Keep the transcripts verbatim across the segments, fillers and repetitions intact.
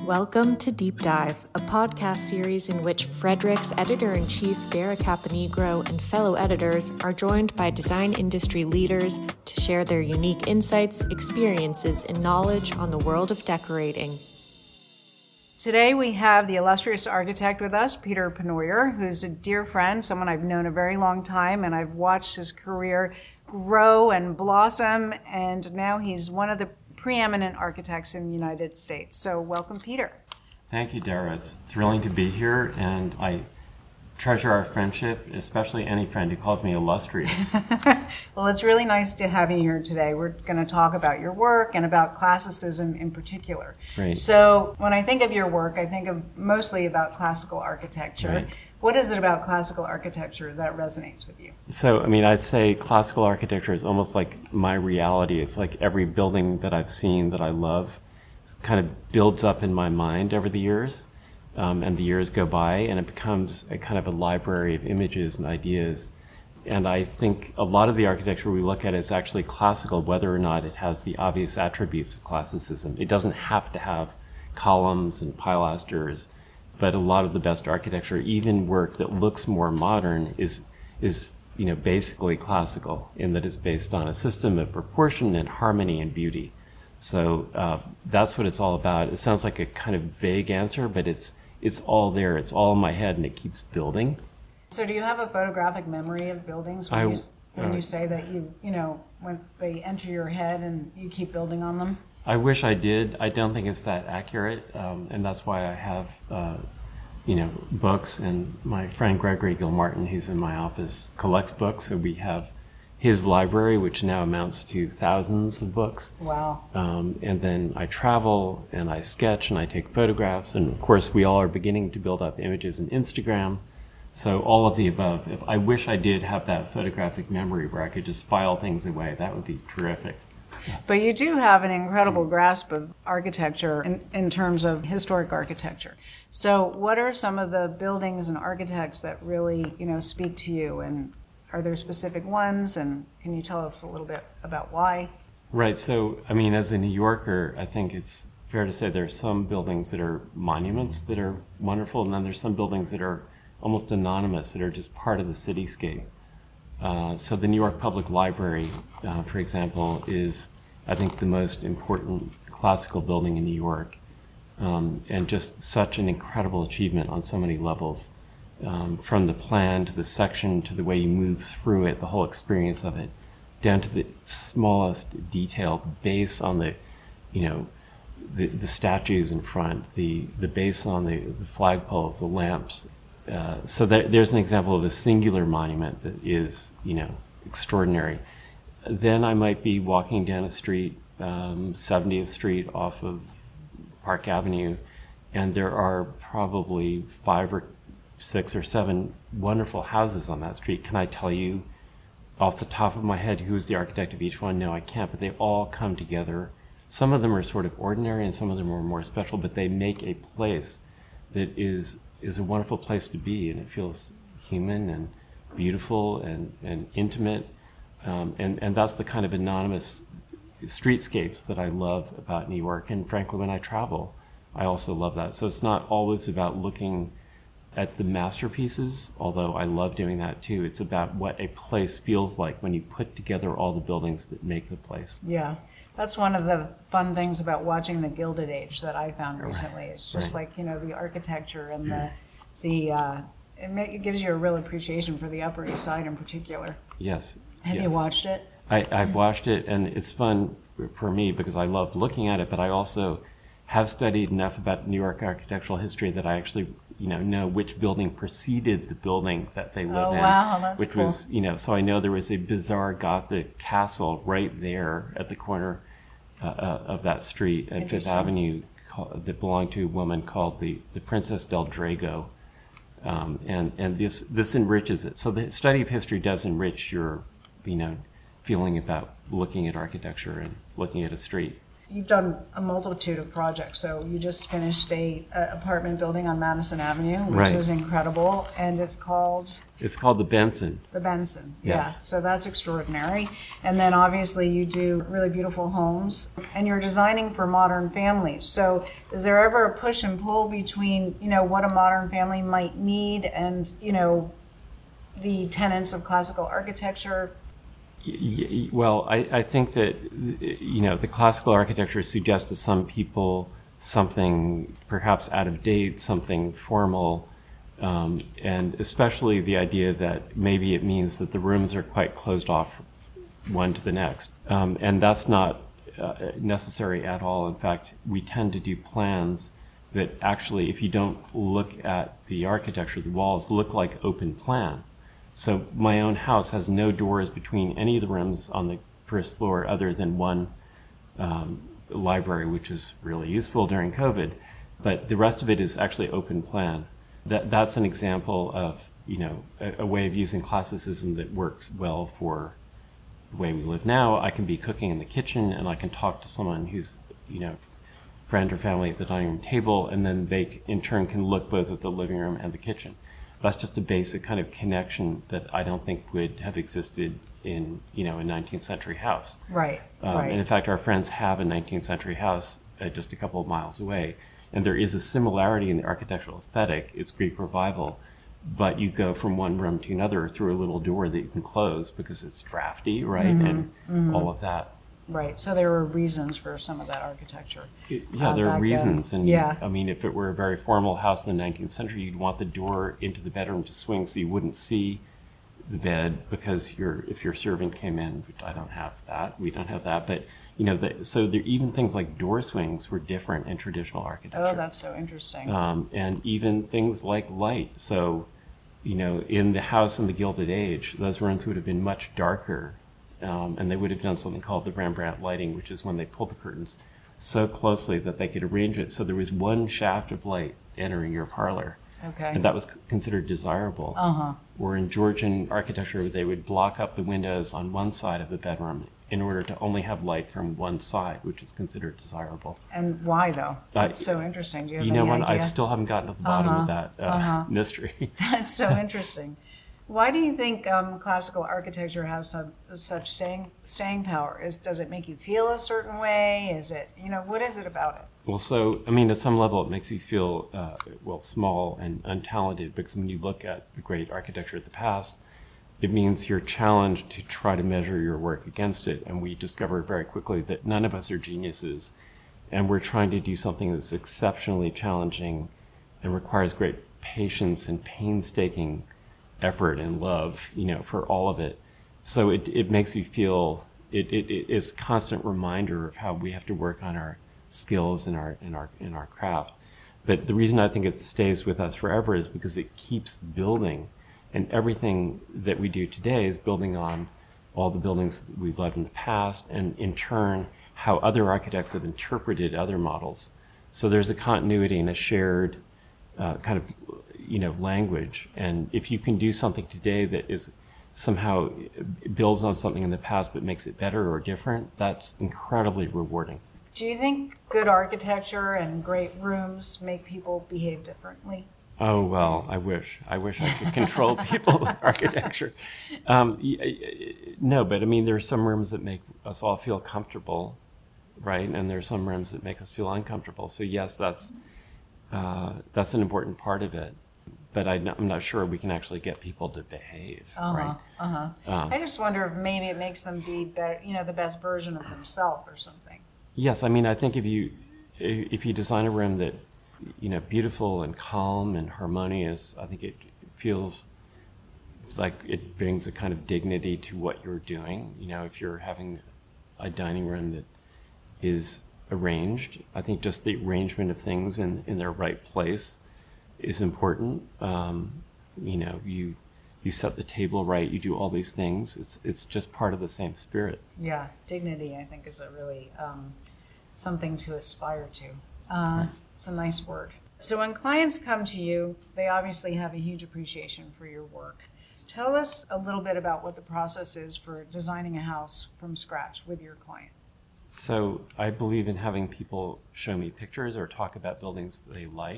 Welcome to Deep Dive, a podcast series in which Frederick's editor-in-chief Dara Caponigro and fellow editors are joined by design industry leaders to share their unique insights, experiences, and knowledge on the world of decorating. Today we have the illustrious architect with us, Peter Penoyer, who's a dear friend, someone I've known a very long time, and I've watched his career grow and blossom, and now he's one of the preeminent architects in the United States. So welcome, Peter. Thank you, Dara. It's thrilling to be here, and I treasure our friendship, especially any friend who calls me illustrious. Well, it's really nice to have you here today. We're going to talk about your work and about classicism in particular. Great. So when I think of your work, I think of mostly about classical architecture. Right. What is it about classical architecture that resonates with you? So, I mean, I'd say classical architecture is almost like my reality. It's like every building that I've seen that I love kind of builds up in my mind over the years. Um, and the years go by, and it becomes a kind of a library of images and ideas. And I think a lot of the architecture we look at is actually classical, whether or not it has the obvious attributes of classicism. It doesn't have to have columns and pilasters, but a lot of the best architecture, even work that looks more modern, is is you know basically classical in that it's based on a system of proportion and harmony and beauty. So uh, that's what it's all about. It sounds like a kind of vague answer, but it's it's all there. It's all in my head, and it keeps building. So do you have a photographic memory of buildings when, I, you, when uh, you say that you, you know, when they enter your head and you keep building on them? I wish I did. I don't think it's that accurate, um, and that's why I have, uh, you know, books. And my friend Gregory Gilmartin, who's in my office, collects books. So we have his library, which now amounts to thousands of books. Wow. Um, and then I travel, and I sketch, and I take photographs. And of course, we all are beginning to build up images in Instagram. So all of the above. If I wish I did have that photographic memory where I could just file things away, that would be terrific. But you do have an incredible grasp of architecture in, in terms of historic architecture. So what are some of the buildings and architects that really, you know, speak to you? And are there specific ones? And can you tell us a little bit about why? Right. So, I mean, as a New Yorker, I think it's fair to say there are some buildings that are monuments that are wonderful, and then there's some buildings that are almost anonymous, that are just part of the cityscape. Uh, so the New York Public Library, uh, for example, is, I think, the most important classical building in New York, um, and just such an incredible achievement on so many levels, um, from the plan to the section to the way you move through it, the whole experience of it, down to the smallest detail, the base on the, you know, the, the statues in front, the, the base on the, the flagpoles, the lamps. Uh, so there, there's an example of a singular monument that is, you know, extraordinary. Then I might be walking down a street, um, seventieth Street off of Park Avenue, and there are probably five or six or seven wonderful houses on that street. Can I tell you off the top of my head who's the architect of each one? No, I can't, but they all come together. Some of them are sort of ordinary and some of them are more special, but they make a place that is is a wonderful place to be, and it feels human and beautiful and, and intimate. Um, and, and that's the kind of anonymous streetscapes that I love about New York. And frankly, when I travel, I also love that. So it's not always about looking at the masterpieces, although I love doing that too. It's about what a place feels like when you put together all the buildings that make the place. Yeah. That's one of the fun things about watching the Gilded Age that I found recently. It's just Right. like, you know, the architecture and the, the uh, it, ma- it gives you a real appreciation for the Upper East Side in particular. Yes. Have yes. you watched it? I, I've watched it, and it's fun for me because I love looking at it, but I also have studied enough about New York architectural history that I actually, you know, know which building preceded the building that they live Oh, in. wow, that's which cool. was, you know, so I know there was a bizarre Gothic castle right there at the corner uh, uh, of that street at Fifth Interesting. Avenue called, that belonged to a woman called the, the Princess del Drago. Um, and and this this enriches it. So the study of history does enrich your, you know, feeling about looking at architecture and looking at a street. You've done a multitude of projects. So you just finished a, a apartment building on Madison Avenue, which Right. is incredible, and it's called It's called the Benson. the Benson. Yes. Yeah, so that's extraordinary. And then obviously you do really beautiful homes, and you're designing for modern families. So is there ever a push and pull between, you know, what a modern family might need and, you know, the tenets of classical architecture? Y- y- Well, I, I think that, you know, the classical architecture suggests to some people something perhaps out of date, something formal, um, and especially the idea that maybe it means that the rooms are quite closed off one to the next. Um, and that's not uh, necessary at all. In fact, we tend to do plans that actually, if you don't look at the architecture, the walls look like open plan. So my own house has no doors between any of the rooms on the first floor other than one um, library, which is really useful during COVID. But the rest of it is actually open plan. That, that's an example of, you know, a, a way of using classicism that works well for the way we live now. I can be cooking in the kitchen and I can talk to someone who's, you know, friend or family at the dining room table, and then they in turn can look both at the living room and the kitchen. That's just a basic kind of connection that I don't think would have existed in, you know, a nineteenth century house. Right, Um, right. And in fact, our friends have a nineteenth century house uh, just a couple of miles away. And there is a similarity in the architectural aesthetic. It's Greek Revival, but you go from one room to another through a little door that you can close because it's drafty, right? Mm-hmm, And mm-hmm. all of that. Right, so there were reasons for some of that architecture. Yeah, uh, there back are reasons. then. And yeah. I mean, if it were a very formal house in the nineteenth century, you'd want the door into the bedroom to swing so you wouldn't see the bed because your if your servant came in, which I don't have that, we don't have that, but you know, the, so there, even things like door swings were different in traditional architecture. Oh, that's so interesting. Um, and even things like light. So, you know, in the house in the Gilded Age, those rooms would have been much darker. Um, and they would have done something called the Rembrandt lighting, which is when they pull the curtains so closely that they could arrange it so there was one shaft of light entering your parlor. Okay. And that was considered desirable. Uh-huh. Or in Georgian architecture, they would block up the windows on one side of the bedroom in order to only have light from one side, which is considered desirable. And why, though? I- That's so interesting. Do you have You know any what? idea? I still haven't gotten to the bottom Uh-huh. of that uh, Uh-huh. mystery. That's so interesting. Why do you think um, classical architecture has some, such staying, staying power? Is, does it make you feel a certain way? Is it, you know, what is it about it? Well, so, I mean, at some level, it makes you feel, uh, well, small and untalented, because when you look at the great architecture of the past, it means you're challenged to try to measure your work against it. And we discovered very quickly that none of us are geniuses. And we're trying to do something that's exceptionally challenging and requires great patience and painstaking effort and love, you know, for all of it. So it, it makes you feel, it, it, it is a constant reminder of how we have to work on our skills in our in our in our craft. But the reason I think it stays with us forever is because it keeps building, and everything that we do today is building on all the buildings that we've loved in the past, and in turn how other architects have interpreted other models. So there's a continuity and a shared uh, kind of, you know, language. And if you can do something today that is somehow builds on something in the past but makes it better or different, that's incredibly rewarding. Do you think good architecture and great rooms make people behave differently? Oh, well, I wish. I wish I could control people with architecture. Um, y- y- no, but I mean, there are some rooms that make us all feel comfortable, right? And there are some rooms that make us feel uncomfortable. So yes, that's uh, that's an important part of it. But I, I'm not sure we can actually get people to behave, Uh-huh, right? uh-huh. Um, I just wonder if maybe it makes them be better, you know, the best version of themselves or something. Yes, I mean, I think if you if you design a room that, you know, beautiful and calm and harmonious, I think it feels it's like it brings a kind of dignity to what you're doing. You know, if you're having a dining room that is arranged, I think just the arrangement of things in, in their right place is important. Um, you know, you you set the table right, you do all these things. It's it's just part of the same spirit. Yeah, dignity, I think, is a really um, something to aspire to. Uh, Right. It's a nice word. So when clients come to you, they obviously have a huge appreciation for your work. Tell us a little bit about what the process is for designing a house from scratch with your client. So I believe in having people show me pictures or talk about buildings that they like.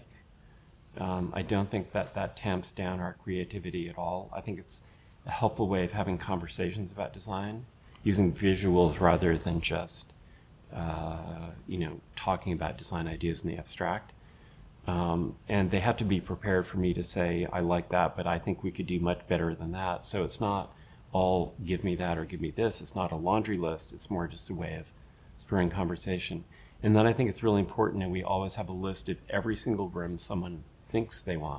Um, I don't think that that tamps down our creativity at all. I think it's a helpful way of having conversations about design, using visuals rather than just, uh, you know, talking about design ideas in the abstract. Um, and they have to be prepared for me to say, I like that, but I think we could do much better than that. So it's not all give me that or give me this. It's not a laundry list. It's more just a way of spurring conversation. And then I think it's really important that we always have a list of every single room someone thinks they want,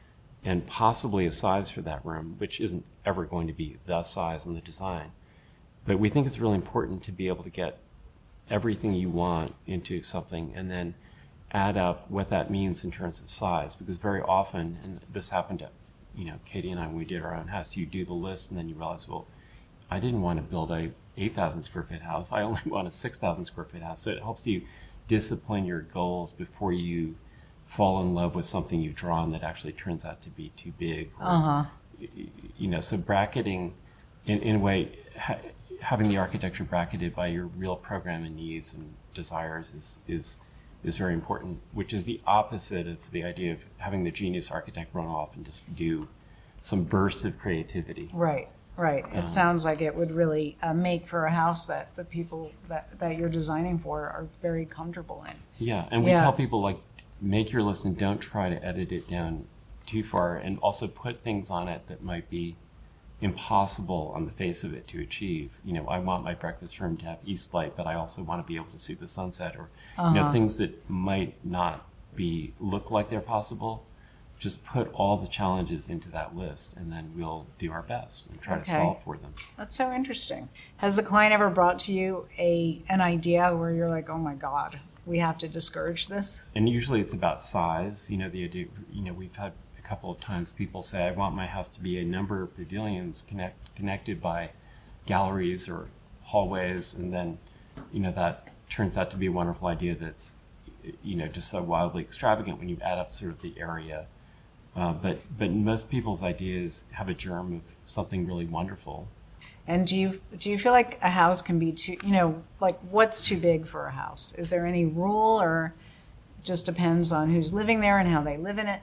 and possibly a size for that room, which isn't ever going to be the size in the design. But we think it's really important to be able to get everything you want into something and then add up what that means in terms of size. Because very often, and this happened to, you know, Katie and I when we did our own house, you do the list and then you realize, well, I didn't want to build a eight thousand square foot house. I only want a six thousand square foot house. So it helps you discipline your goals before you fall in love with something you've drawn that actually turns out to be too big. Or, Uh-huh. You know, so bracketing, in, in a way, ha- having the architecture bracketed by your real program and needs and desires is, is, is very important, which is the opposite of the idea of having the genius architect run off and just do some bursts of creativity. Right, right. It Um, sounds like it would really uh, make for a house that the people that, that you're designing for are very comfortable in. Yeah, and we Yeah. tell people, like, make your list and don't try to edit it down too far, and also put things on it that might be impossible on the face of it to achieve. You know, I want my breakfast room to have east light, but I also want to be able to see the sunset, or Uh-huh. you know, things that might not be look like they're possible. Just put all the challenges into that list, and then we'll do our best and try Okay. to solve for them. That's so interesting. Has the client ever brought to you a an idea where you're like, oh my God, we have to discourage this? And usually it's about size. You know, the idea, you know, we've had a couple of times people say, I want my house to be a number of pavilions connect, connected by galleries or hallways. And then, you know, that turns out to be a wonderful idea that's, you know, just so wildly extravagant when you add up sort of the area. Uh, but, but most people's ideas have a germ of something really wonderful. And do you do you feel like a house can be too, you know, like what's too big for a house? Is there any rule, or it just depends on who's living there and how they live in it?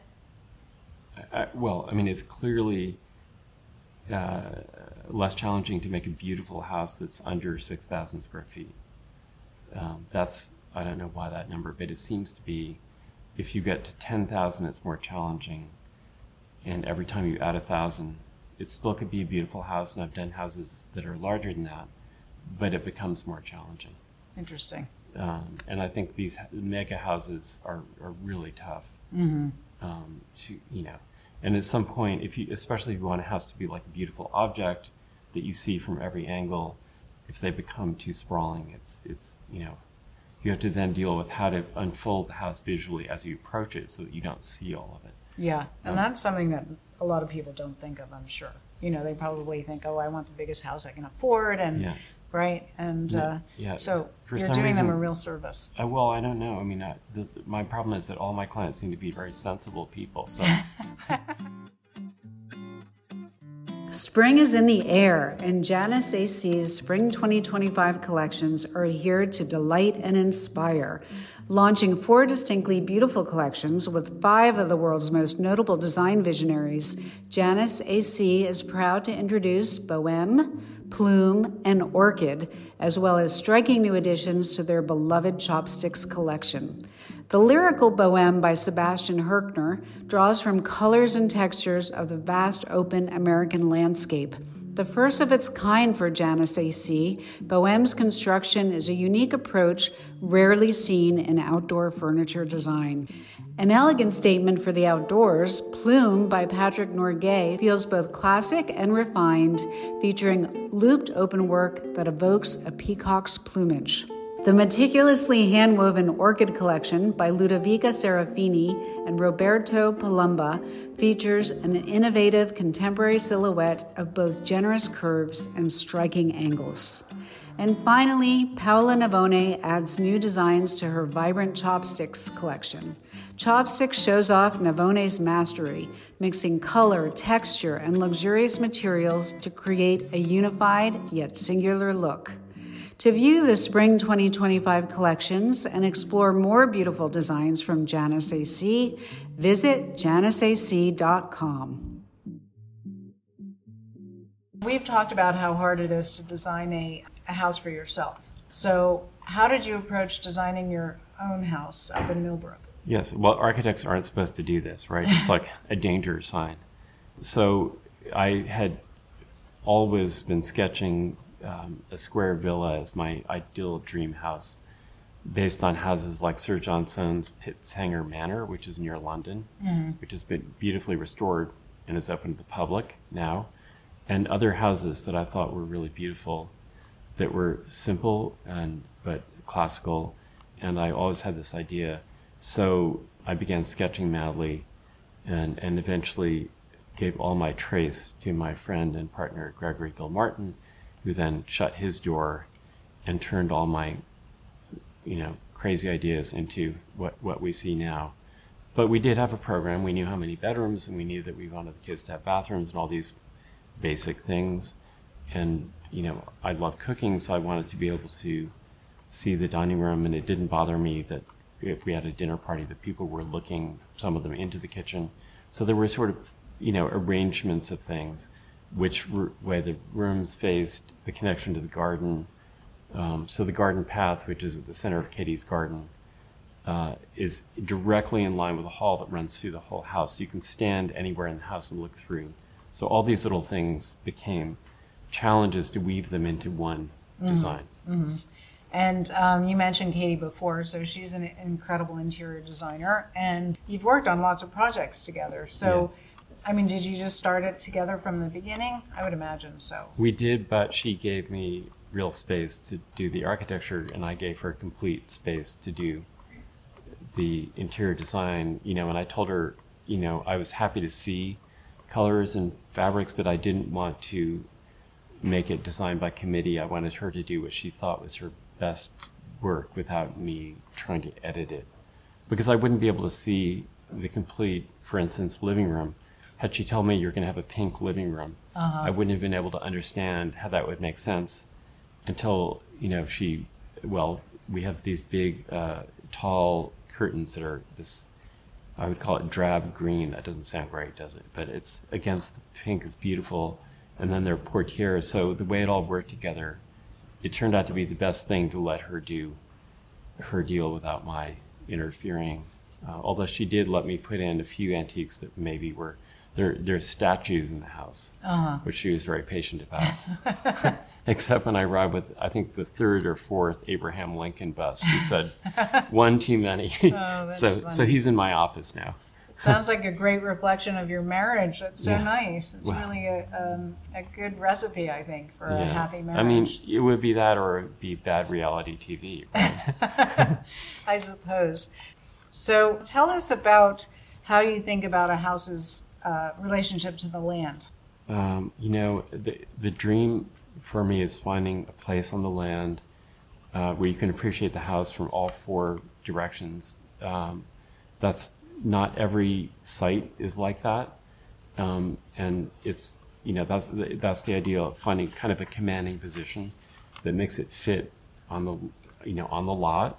I, well, I mean, it's clearly uh, less challenging to make a beautiful house that's under six thousand square feet. Um, that's, I don't know why that number, but it seems to be, if you get to ten thousand, it's more challenging. And every time you add a thousand, it still could be a beautiful house, and I've done houses that are larger than that, but it becomes more challenging. Interesting. Um, and I think these mega houses are, are really tough. Mm-hmm. Um, to, you know, and at some point, if you, especially if you want a house to be like a beautiful object that you see from every angle, if they become too sprawling, it's, it's, you know, you have to then deal with how to unfold the house visually as you approach it so that you don't see all of it. Yeah, and Um, that's something that a lot of people don't think of, I'm sure. You know, they probably think, oh, I want the biggest house I can afford, and Yeah. right, and Yeah, uh, yeah, so for you're some doing them a reason- real service. Uh, well, I don't know. I mean, I, the, the- my problem is that all my clients seem to be very sensible people. So Spring is in the air, and Janus A C's Spring twenty twenty-five collections are here to delight and inspire. Launching four distinctly beautiful collections with five of the world's most notable design visionaries, Janus A C is proud to introduce Bohème, Plume, and Orchid, as well as striking new additions to their beloved Chopsticks collection. The lyrical Bohème by Sebastian Herkner draws from colors and textures of the vast open American landscape. The first of its kind for Janus A C, Bohème's construction is a unique approach rarely seen in outdoor furniture design. An elegant statement for the outdoors, Plume by Patrick Norgay feels both classic and refined, featuring looped openwork that evokes a peacock's plumage. The meticulously hand-woven Orchid collection by Ludovica Serafini and Roberto Palumba features an innovative contemporary silhouette of both generous curves and striking angles. And finally, Paola Navone adds new designs to her vibrant Chopsticks collection. Chopsticks shows off Navone's mastery, mixing color, texture, and luxurious materials to create a unified yet singular look. To view the Spring twenty twenty-five collections and explore more beautiful designs from Janus A C, visit janus a c dot com. We've talked about how hard it is to design a, a house for yourself. So how did you approach designing your own house up in Millbrook? Yes, well, architects aren't supposed to do this, right? It's like a danger sign. So I had always been sketching um, a square villa as my ideal dream house, based on houses like Sir John Soane's Pittshanger Manor, which is near London, mm-hmm. which has been beautifully restored and is open to the public now, and other houses that I thought were really beautiful, that were simple and but classical, and I always had this idea. So I began sketching madly, and, and eventually gave all my trace to my friend and partner Gregory Gilmartin, who then shut his door and turned all my, you know, crazy ideas into what, what we see now. But we did have a program. We knew how many bedrooms, and we knew that we wanted the kids to have bathrooms and all these basic things. And, you know, I love cooking, so I wanted to be able to see the dining room, and it didn't bother me that if we had a dinner party, that people were looking, some of them, into the kitchen. So there were sort of, you know, arrangements of things, which r- way the rooms faced, the connection to the garden. Um, so the garden path, which is at the center of Katie's garden, uh, is directly in line with a hall that runs through the whole house. You can stand anywhere in the house and look through. So all these little things became challenges to weave them into one mm-hmm. design. Mm-hmm. And um, you mentioned Katie before, so she's an incredible interior designer, and you've worked on lots of projects together. So, yes. I mean, did you just start it together from the beginning? I would imagine so. We did, but she gave me real space to do the architecture, and I gave her complete space to do the interior design. You know, and I told her, you know, I was happy to see colors and fabrics, but I didn't want to make it designed by committee. I wanted her to do what she thought was her best work without me trying to edit it, because I wouldn't be able to see the complete, for instance, living room. Had she told me you're going to have a pink living room, uh-huh. I wouldn't have been able to understand how that would make sense until, you know, she, well, we have these big, uh, tall curtains that are this, I would call it drab green. That doesn't sound great, does it? But it's against the pink, it's beautiful. And then there are portieres. So the way it all worked together, it turned out to be the best thing to let her do her deal without my interfering. Uh, although she did let me put in a few antiques that maybe were, there there's statues in the house, uh-huh. which she was very patient about. Except when I arrived with, I think, the third or fourth Abraham Lincoln bust. She said, one too many. Oh, that's so funny. So he's in my office now. Sounds like a great reflection of your marriage. That's so yeah. nice. It's well, really a, um, a good recipe, I think, for yeah. a happy marriage. I mean, it would be that, or it would be bad reality T V. Right? I suppose. So tell us about how you think about a house's uh, relationship to the land. Um, you know, the, the dream for me is finding a place on the land uh, where you can appreciate the house from all four directions. Um, that's not every site is like that, um, and it's, you know, that's the, that's the idea of finding kind of a commanding position that makes it fit on the, you know, on the lot.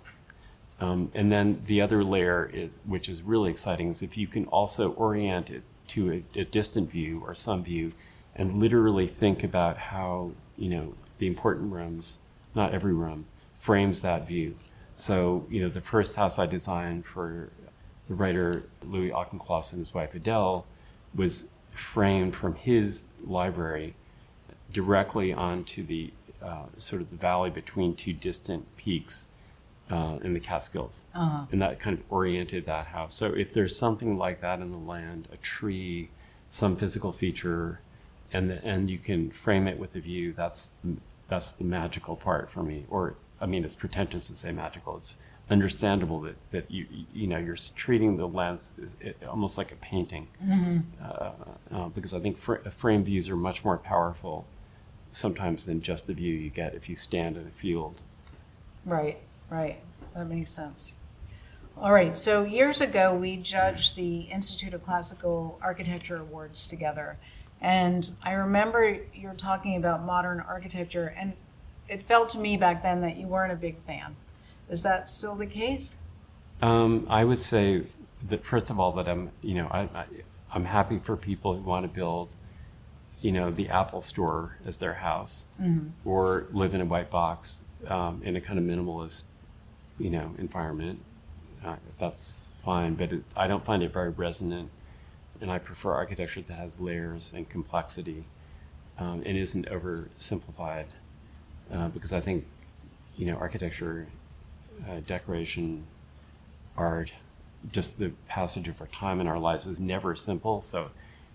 Um, and then the other layer is, which is really exciting, is if you can also orient it to a, a distant view or some view, and literally think about how, you know, the important rooms, not every room, frames that view. So, you know, the first house I designed for the writer Louis Auchincloss and his wife Adele was framed from his library directly onto the uh, sort of the valley between two distant peaks uh, in the Catskills. Uh-huh. And that kind of oriented that house. So if there's something like that in the land, a tree, some physical feature, and the, and you can frame it with a view, that's the, that's the magical part for me. Or, I mean, it's pretentious to say magical. It's understandable that, that you you know you're treating the lens almost like a painting, mm-hmm. uh, uh, because I think fr- frame views are much more powerful sometimes than just the view you get if you stand in a field. Right, right. That makes sense. All right. So years ago, we judged the Institute of Classical Architecture Awards together, and I remember you're talking about modern architecture, and it felt to me back then that you weren't a big fan. Is that still the case? Um, I would say that, first of all, that I'm, you know, I, I, I'm happy for people who want to build, you know, the Apple Store as their house, mm-hmm. or live in a white box um, in a kind of minimalist, you know, environment. Uh, that's fine, but it, I don't find it very resonant, and I prefer architecture that has layers and complexity um, and isn't oversimplified, uh, because I think, you know, architecture, uh, decoration, art, just the passage of our time in our lives is never simple. So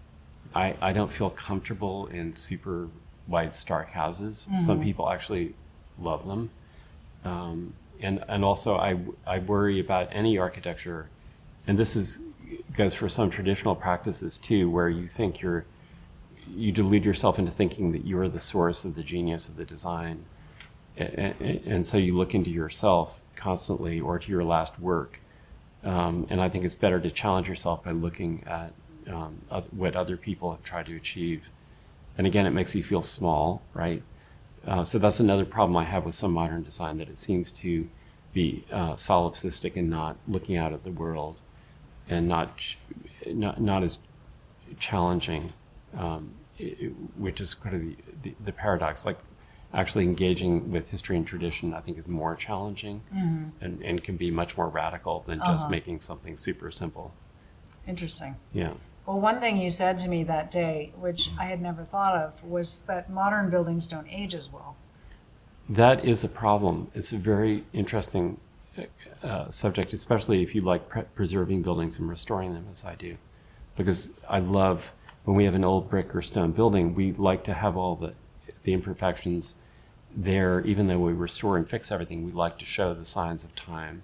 I, I don't feel comfortable in super white, stark houses. Mm-hmm. Some people actually love them. Um, and, and also I, I worry about any architecture, and this is goes for some traditional practices too, where you think you're, you delude yourself into thinking that you're the source of the genius of the design. And, and, and so you look into yourself constantly, or to your last work. Um, and I think it's better to challenge yourself by looking at um, other, what other people have tried to achieve. And again, it makes you feel small, right? Uh, so that's another problem I have with some modern design, that it seems to be uh, solipsistic and not looking out at the world, and not not, not as challenging, um, it, which is kind of the, the, the paradox. Like, actually engaging with history and tradition, I think, is more challenging, mm-hmm. and, and can be much more radical than uh-huh. just making something super simple. Interesting. Yeah. Well, one thing you said to me that day, which I had never thought of, was that modern buildings don't age as well. That is a problem. It's a very interesting uh, subject, especially if you like pre- preserving buildings and restoring them, as I do. Because I love, when we have an old brick or stone building, we like to have all the the imperfections there. Even though we restore and fix everything, we like to show the signs of time.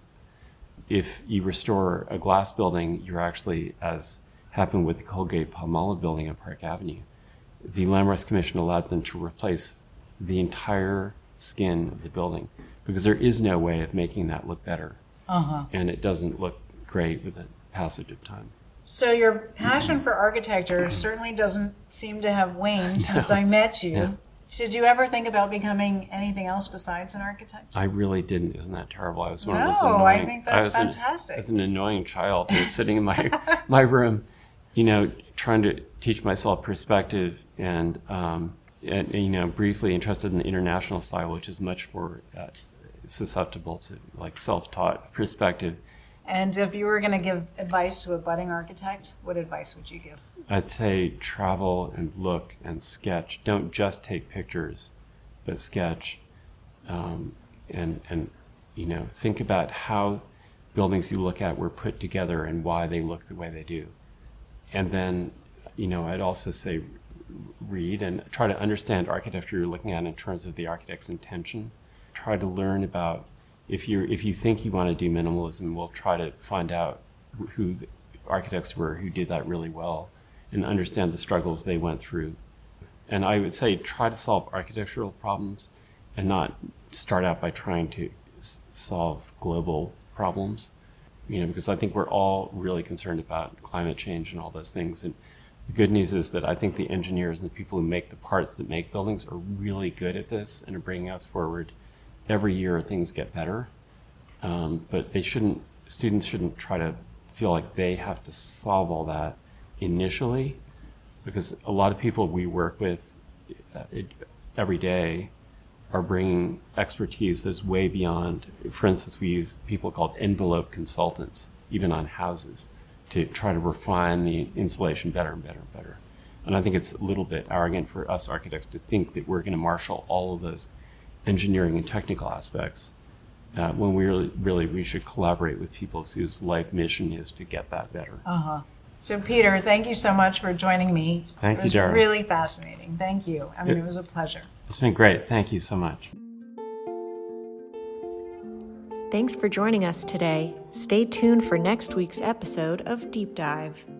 If you restore a glass building, you're actually, as happened with the Colgate-Palmolive building on Park Avenue, the Land Rights Commission allowed them to replace the entire skin of the building, because there is no way of making that look better. Uh-huh. And it doesn't look great with the passage of time. So your passion for architecture certainly doesn't seem to have waned since no. I met you. Yeah. Did you ever think about becoming anything else besides an architect? I really didn't. Isn't that terrible? I was one no, of those annoying... No, I think that's I was fantastic. An, as an annoying child who was sitting in my my room, you know, trying to teach myself perspective, and, um, and, you know, briefly interested in the international style, which is much more uh, susceptible to, like, self-taught perspective. And if you were going to give advice to a budding architect, what advice would you give? I'd say travel and look and sketch. Don't just take pictures, but sketch. Um, and, and, you know, think about how buildings you look at were put together and why they look the way they do. And then, you know, I'd also say read and try to understand architecture you're looking at in terms of the architect's intention. Try to learn about, if you if you think you want to do minimalism, we'll try to find out who the architects were who did that really well, and understand the struggles they went through. And I would say try to solve architectural problems, and not start out by trying to s- solve global problems. You know, because I think we're all really concerned about climate change and all those things. And the good news is that I think the engineers and the people who make the parts that make buildings are really good at this and are bringing us forward. Every year things get better, um, but they shouldn't. Students shouldn't try to feel like they have to solve all that initially, because a lot of people we work with uh, it, every day are bringing expertise that's way beyond. For instance, we use people called envelope consultants, even on houses, to try to refine the insulation better and better and better. And I think it's a little bit arrogant for us architects to think that we're going to marshal all of those engineering and technical aspects, uh, when we really, really, we should collaborate with people whose life mission is to get that better. Uh-huh. So Peter, thank you so much for joining me. Thank you, Dara. It was really fascinating. Thank you. I mean, it, it was a pleasure. It's been great. Thank you so much. Thanks for joining us today. Stay tuned for next week's episode of Deep Dive.